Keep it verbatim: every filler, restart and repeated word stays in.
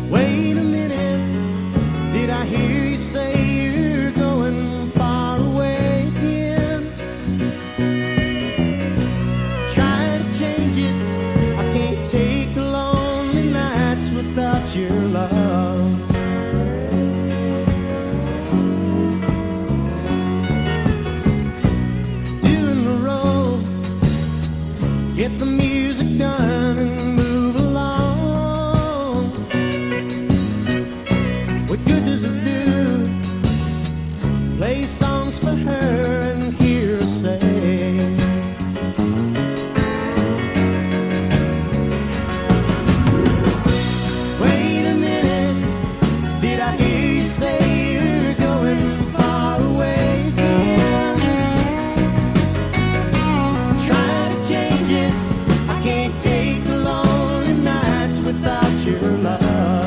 Wait a minute, did I hear you say you're going far away again? Try to change it, I can't take the lonely nights without your love.